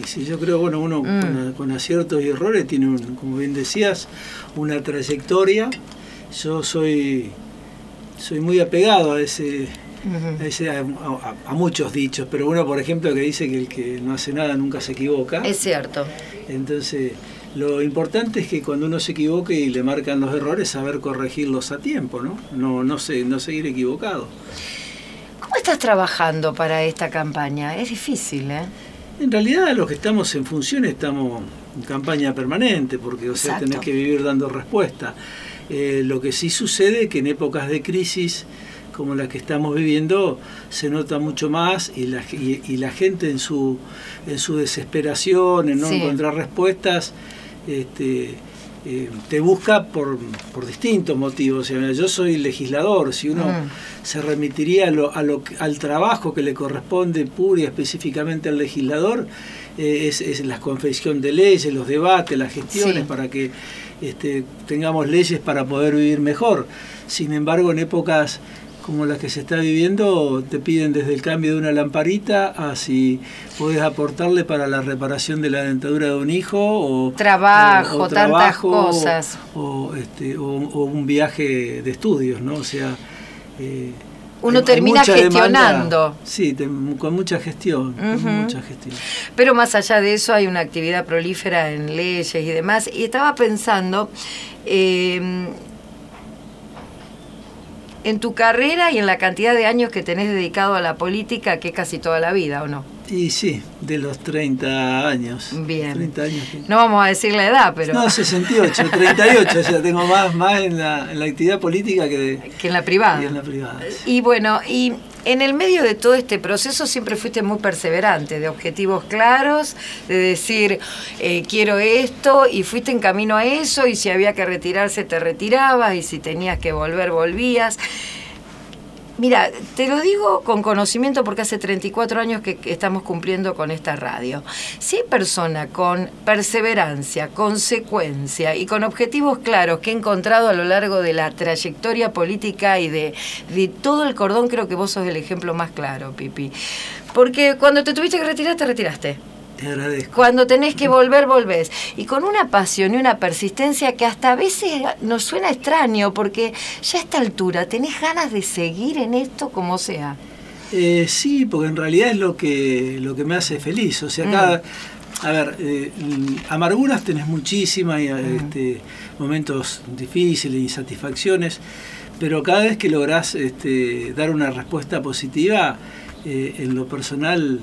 Y sí, yo creo, bueno, uno con aciertos y errores tiene, como bien decías, una trayectoria. Yo soy muy apegado a ese... a muchos dichos, pero uno, por ejemplo, que dice que el que no hace nada nunca se equivoca. Es cierto. Entonces, lo importante es que cuando uno se equivoque y le marcan los errores, saber corregirlos a tiempo, ¿no? No seguir equivocado. ¿Cómo estás trabajando para esta campaña? Es difícil, ¿eh? En realidad, los que estamos en función estamos en campaña permanente, porque tenés que vivir dando respuesta. Lo que sí sucede es que en épocas de crisis como la que estamos viviendo se nota mucho más y la gente en su desesperación, en no encontrar respuestas, te busca por distintos motivos. O sea, yo soy legislador, si uno se remitiría al trabajo que le corresponde pura y específicamente al legislador, es la confección de leyes, los debates, las gestiones para que tengamos leyes para poder vivir mejor. Sin embargo, en épocas como las que se está viviendo, te piden desde el cambio de una lamparita a si podés aportarle para la reparación de la dentadura de un hijo o trabajo, tantas cosas o un viaje de estudios, ¿no? O sea, uno termina gestionando. Demanda, con mucha gestión, mucha gestión. Pero más allá de eso hay una actividad prolífera en leyes y demás. Y estaba pensando en tu carrera y en la cantidad de años que tenés dedicado a la política, que es casi toda la vida, ¿o no? Y sí, de los 30 años. Bien. 30 años. No vamos a decir la edad, pero... No, 68, 38, o sea, tengo más en la actividad política que en la privada. Y en la privada. Y bueno, y en el medio de todo este proceso siempre fuiste muy perseverante, de objetivos claros, de decir, quiero esto, y fuiste en camino a eso, y si había que retirarse, te retirabas, y si tenías que volver, volvías. Mira, te lo digo con conocimiento porque hace 34 años que estamos cumpliendo con esta radio. Si hay persona con perseverancia, consecuencia y con objetivos claros que he encontrado a lo largo de la trayectoria política y de todo el cordón, creo que vos sos el ejemplo más claro, Pipi. Porque cuando te tuviste que retirar, te retiraste. Te agradezco. Cuando tenés que volver, volvés. Y con una pasión y una persistencia que hasta a veces nos suena extraño, porque ya a esta altura tenés ganas de seguir en esto como sea. Sí, porque en realidad es lo que me hace feliz. O sea, amarguras tenés muchísimas, momentos difíciles, insatisfacciones, pero cada vez que lográs dar una respuesta positiva, en lo personal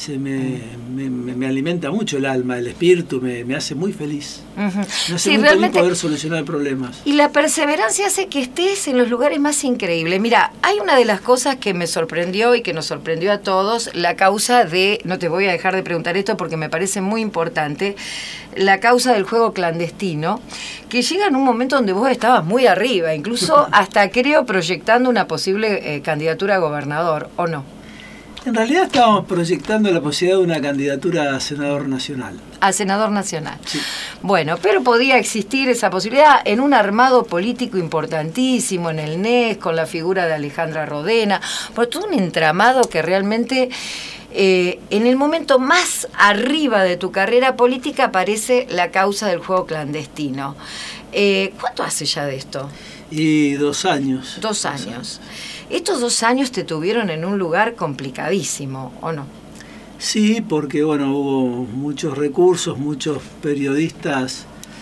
me alimenta mucho el alma, el espíritu, me hace muy feliz. Me hace muy feliz poder solucionar problemas. Y la perseverancia hace que estés en los lugares más increíbles. Mira, hay una de las cosas que me sorprendió y que nos sorprendió a todos, la causa de, no te voy a dejar de preguntar esto porque me parece muy importante, la causa del juego clandestino, que llega en un momento donde vos estabas muy arriba, incluso hasta creo proyectando una posible candidatura a gobernador, ¿o no? En realidad estábamos proyectando la posibilidad de una candidatura a senador nacional. A senador nacional. Sí. Bueno, pero podía existir esa posibilidad en un armado político importantísimo, en el NES, con la figura de Alejandra Rodena, por todo un entramado que realmente en el momento más arriba de tu carrera política aparece la causa del juego clandestino. ¿Cuánto hace ya de esto? Y 2 años. 2 años. Estos 2 años te tuvieron en un lugar complicadísimo, ¿o no? Sí, porque bueno, hubo muchos recursos, muchos periodistas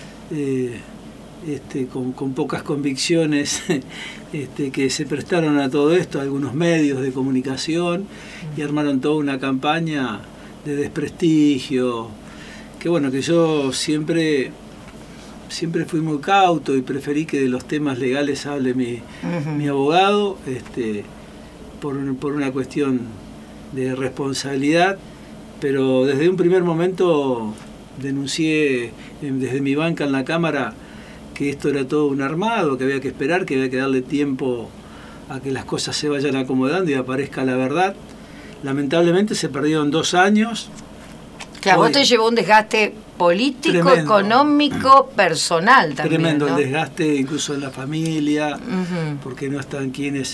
con pocas convicciones que se prestaron a todo esto, algunos medios de comunicación, y armaron toda una campaña de desprestigio, que bueno, que yo siempre fui muy cauto y preferí que de los temas legales hable mi abogado, por una cuestión de responsabilidad, pero desde un primer momento denuncié desde mi banca en la Cámara que esto era todo un armado, que había que esperar, que había que darle tiempo a que las cosas se vayan acomodando y aparezca la verdad. Lamentablemente se perdieron 2 años. Claro, vos te llevó un desgaste político, tremendo, económico, personal también. Tremendo, ¿no? El desgaste incluso en la familia, porque no están quienes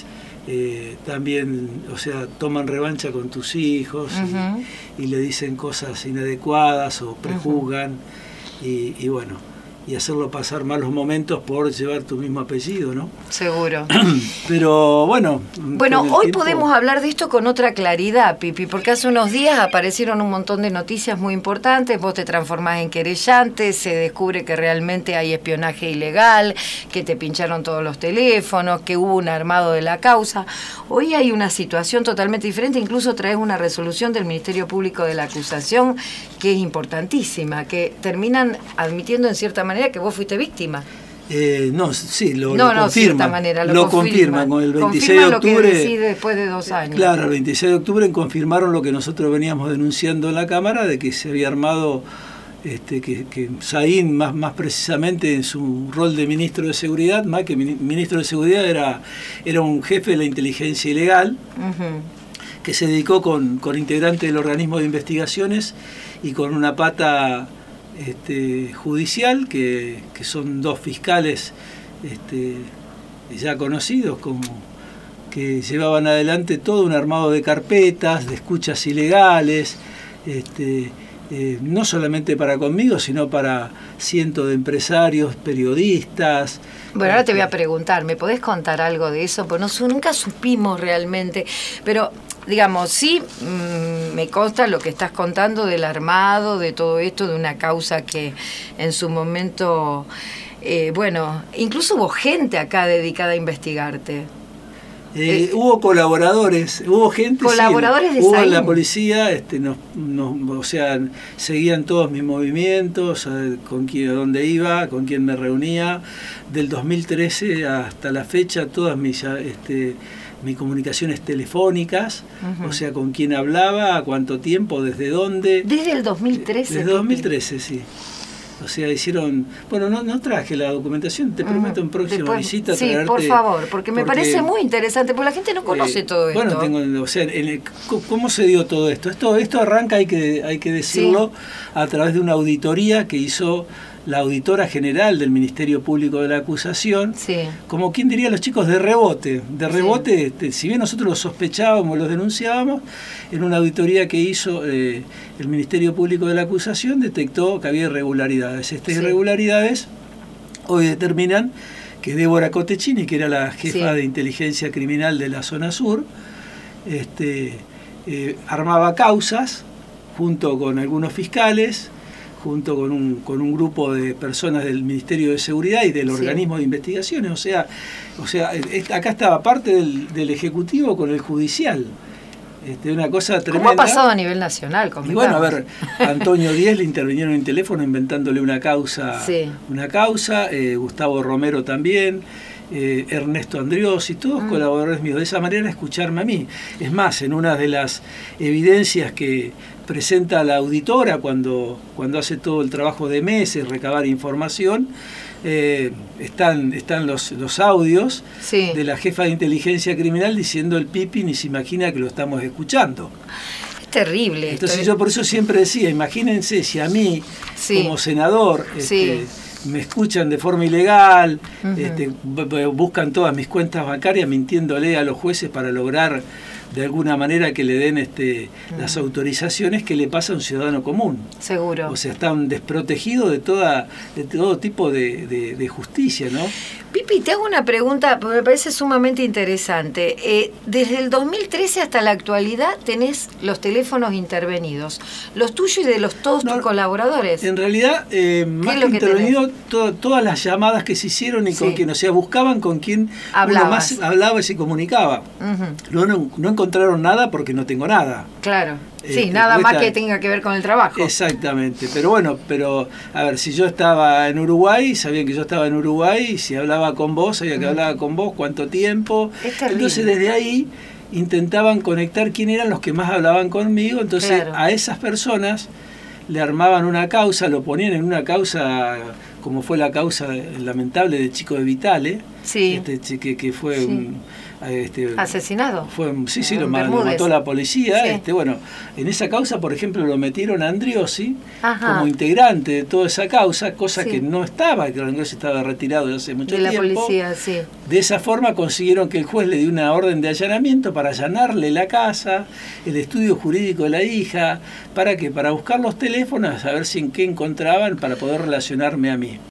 también, o sea, toman revancha con tus hijos y le dicen cosas inadecuadas o prejuzgan y bueno, y hacerlo pasar malos momentos por llevar tu mismo apellido, ¿no? Seguro. Pero bueno... Bueno, hoy podemos hablar de esto con otra claridad, Pipi, porque hace unos días aparecieron un montón de noticias muy importantes, vos te transformás en querellante, se descubre que realmente hay espionaje ilegal, que te pincharon todos los teléfonos, que hubo un armado de la causa. Hoy hay una situación totalmente diferente, incluso traes una resolución del Ministerio Público de la Acusación que es importantísima, que terminan admitiendo en cierta manera que vos fuiste víctima. No, sí, lo confirman. Cierta manera, lo confirman. Con el 26 de octubre. Lo que decís después de 2 años. Claro, el 26 de octubre confirmaron lo que nosotros veníamos denunciando en la Cámara, de que se había armado, que Saín, más precisamente en su rol de ministro de Seguridad, más que ministro de Seguridad, era un jefe de la inteligencia ilegal, que se dedicó con integrantes del organismo de investigaciones y con una pata judicial, que son 2 fiscales ya conocidos, como que llevaban adelante todo un armado de carpetas, de escuchas ilegales, no solamente para conmigo, sino para cientos de empresarios, periodistas. Bueno, ahora te voy a preguntar, ¿me podés contar algo de eso? Pues nunca supimos realmente, pero digamos, sí, me consta lo que estás contando del armado, de todo esto, de una causa que en su momento, bueno, incluso hubo gente acá dedicada a investigarte. Hubo colaboradores, hubo gente, colaboradores de hubo Saín. La policía, o sea, seguían todos mis movimientos, con quién, a dónde iba, con quién me reunía, del 2013 hasta la fecha, todas mis comunicaciones telefónicas, o sea, con quién hablaba, a cuánto tiempo, desde dónde. Desde el 2013. Desde 2013, sí. O sea, hicieron... Bueno, no traje la documentación, te prometo en próxima visita sí, traerte... por favor, porque me parece muy interesante, porque la gente no conoce todo esto. Bueno, o sea, ¿cómo se dio todo esto? Esto arranca, hay que decirlo, a través de una auditoría que hizo la auditora general del Ministerio Público de la Acusación, como quien diría los chicos de rebote. Si bien nosotros los sospechábamos, los denunciábamos, en una auditoría que hizo el Ministerio Público de la Acusación detectó que había irregularidades. Estas irregularidades hoy determinan que Débora Cotechini, que era la jefa de inteligencia criminal de la zona sur, armaba causas junto con algunos fiscales, junto con un grupo de personas del Ministerio de Seguridad y del organismo de investigaciones. O sea, acá estaba parte del Ejecutivo con el Judicial. Una cosa tremenda. ¿Cómo ha pasado a nivel nacional? Y bueno, a ver, a Antonio Díez le intervinieron en teléfono inventándole una causa, Gustavo Romero también, Ernesto Andriosi, todos colaboradores míos. De esa manera escucharme a mí. Es más, en una de las evidencias que presenta la auditora cuando hace todo el trabajo de meses, recabar información, están los audios de la jefa de inteligencia criminal diciendo el Pipi ni se imagina que lo estamos escuchando. Es terrible. Entonces yo por eso siempre decía, imagínense si a mí como senador me escuchan de forma ilegal, buscan todas mis cuentas bancarias mintiéndole a los jueces para lograr de alguna manera que le den las autorizaciones, que le pasa a un ciudadano común. Seguro. O sea, están desprotegidos de todo tipo de justicia, ¿no? Pipi, te hago una pregunta, porque me parece sumamente interesante. Desde el 2013 hasta la actualidad tenés los teléfonos intervenidos, los tuyos y de todos tus colaboradores. En realidad, más que intervenido, todas las llamadas que se hicieron y con quien, o sea, buscaban con quien uno más hablaba y se comunicaba. No encontraron nada porque no tengo nada. Claro. Nada más que tenga que ver con el trabajo. Exactamente, pero bueno, a ver, si yo estaba en Uruguay, sabían que yo estaba en Uruguay, y si hablaba con vos, sabía que hablaba con vos, cuánto tiempo. Entonces desde ahí intentaban conectar quién eran los que más hablaban conmigo, entonces a esas personas le armaban una causa, lo ponían en una causa como fue la causa lamentable del chico de Vitale, Sí. Que fue Sí. Asesinado. Sí, lo mató la policía. Sí. Bueno, en esa causa, por ejemplo, lo metieron a Andriosi Ajá. como integrante de toda esa causa, cosa Sí. que no estaba, que Andriosi estaba retirado de hace mucho De la tiempo. policía, sí. De esa forma consiguieron que el juez le dio una orden de allanamiento para allanarle la casa, el estudio jurídico de la hija, para buscar los teléfonos, a ver si en qué encontraban para poder relacionarme a mí.